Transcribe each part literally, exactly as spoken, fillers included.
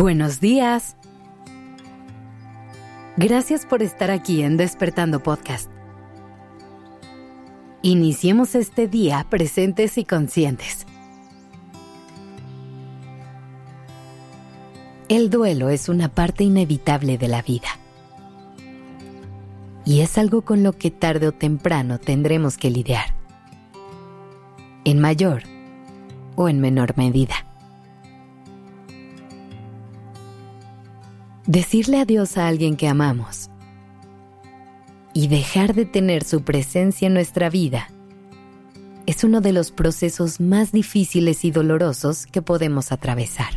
Buenos días. Gracias por estar aquí en Despertando Podcast. Iniciemos este día presentes y conscientes. El duelo es una parte inevitable de la vida. Y es algo con lo que tarde o temprano tendremos que lidiar. En mayor o en menor medida. Decirle adiós a alguien que amamos y dejar de tener su presencia en nuestra vida es uno de los procesos más difíciles y dolorosos que podemos atravesar.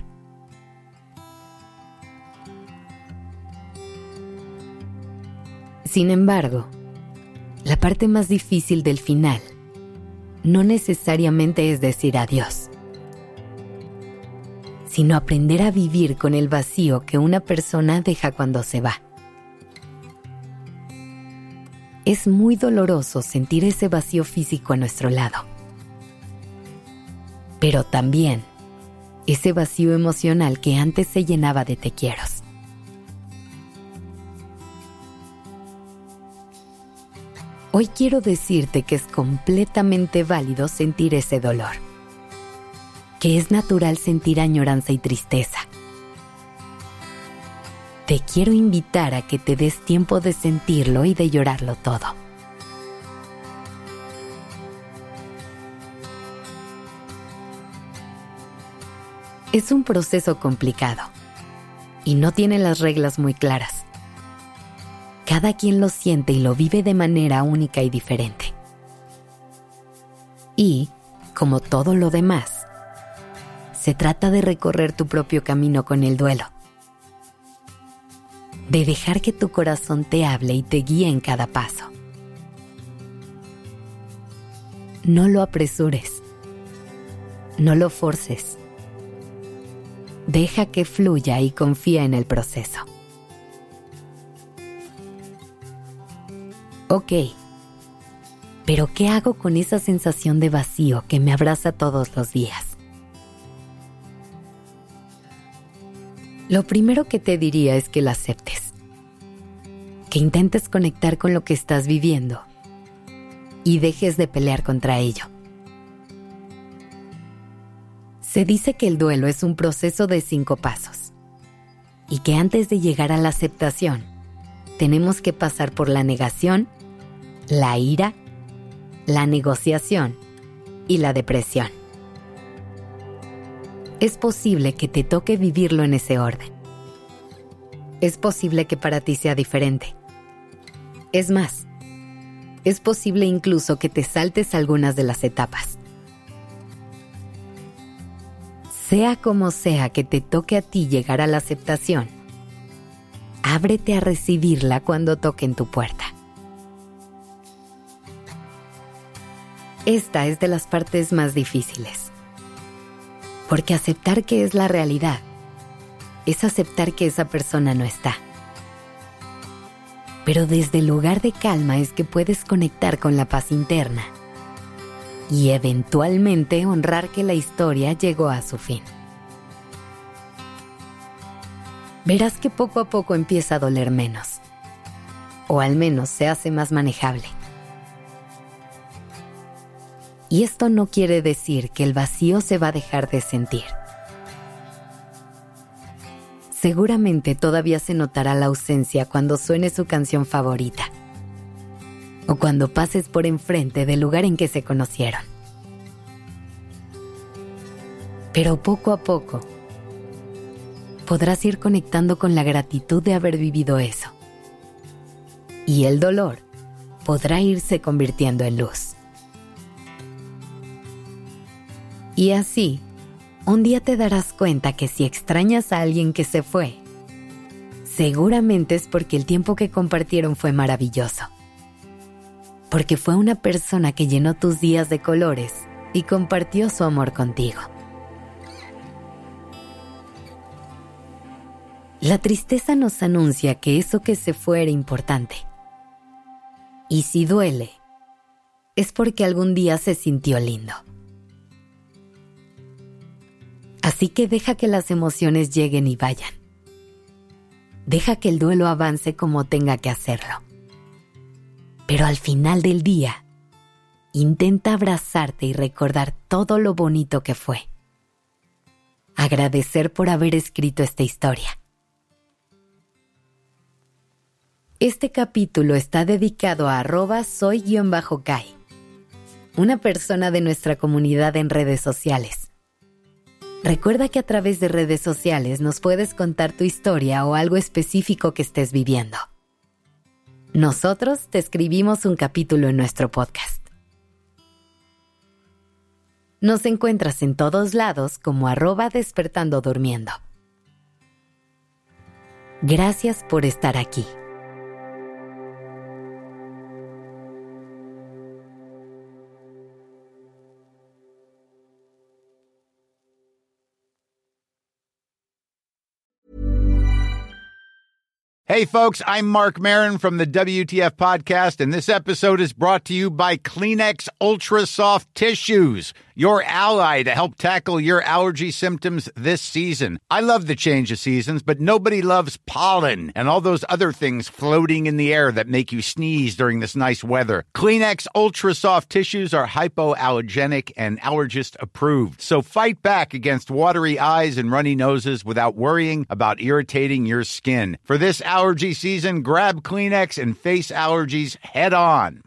Sin embargo, la parte más difícil del final no necesariamente es decir adiós, sino aprender a vivir con el vacío que una persona deja cuando se va. Es muy doloroso sentir ese vacío físico a nuestro lado, pero también ese vacío emocional que antes se llenaba de te quieros. Hoy quiero decirte que es completamente válido sentir ese dolor, que es natural sentir añoranza y tristeza. Te quiero invitar a que te des tiempo de sentirlo y de llorarlo todo. Es un proceso complicado y no tiene las reglas muy claras. Cada quien lo siente y lo vive de manera única y diferente. Y, como todo lo demás, se trata de recorrer tu propio camino con el duelo, de dejar que tu corazón te hable y te guíe en cada paso. No lo apresures, no lo forces. Deja que fluya y confía en el proceso. Ok, pero ¿qué hago con esa sensación de vacío que me abraza todos los días? Lo primero que te diría es que la aceptes, que intentes conectar con lo que estás viviendo y dejes de pelear contra ello. Se dice que el duelo es un proceso de cinco pasos y que antes de llegar a la aceptación, tenemos que pasar por la negación, la ira, la negociación y la depresión. Es posible que te toque vivirlo en ese orden. Es posible que para ti sea diferente. Es más, es posible incluso que te saltes algunas de las etapas. Sea como sea que te toque a ti llegar a la aceptación, ábrete a recibirla cuando toque en tu puerta. Esta es de las partes más difíciles. Porque aceptar que es la realidad es aceptar que esa persona no está. Pero desde el lugar de calma es que puedes conectar con la paz interna y eventualmente honrar que la historia llegó a su fin. Verás que poco a poco empieza a doler menos, o al menos se hace más manejable. Y esto no quiere decir que el vacío se va a dejar de sentir. Seguramente todavía se notará la ausencia cuando suene su canción favorita, o cuando pases por enfrente del lugar en que se conocieron. Pero poco a poco, podrás ir conectando con la gratitud de haber vivido eso. Y el dolor podrá irse convirtiendo en luz. Y así, un día te darás cuenta que si extrañas a alguien que se fue, seguramente es porque el tiempo que compartieron fue maravilloso. Porque fue una persona que llenó tus días de colores y compartió su amor contigo. La tristeza nos anuncia que eso que se fue era importante. Y si duele, es porque algún día se sintió lindo. Así que deja que las emociones lleguen y vayan. Deja que el duelo avance como tenga que hacerlo. Pero al final del día, intenta abrazarte y recordar todo lo bonito que fue. Agradecer por haber escrito esta historia. Este capítulo está dedicado a arroba soy-kai, una persona de nuestra comunidad en redes sociales. Recuerda que a través de redes sociales nos puedes contar tu historia o algo específico que estés viviendo. Nosotros te escribimos un capítulo en nuestro podcast. Nos encuentras en todos lados como arroba despertando durmiendo. Gracias por estar aquí. Hey, folks, I'm Mark Maron from the W T F Podcast, and this episode is brought to you by Kleenex Ultra Soft Tissues, your ally to help tackle your allergy symptoms this season. I love the change of seasons, but nobody loves pollen and all those other things floating in the air that make you sneeze during this nice weather. Kleenex Ultra Soft Tissues are hypoallergenic and allergist approved, so fight back against watery eyes and runny noses without worrying about irritating your skin. For this allergy season, grab Kleenex and face allergies head on.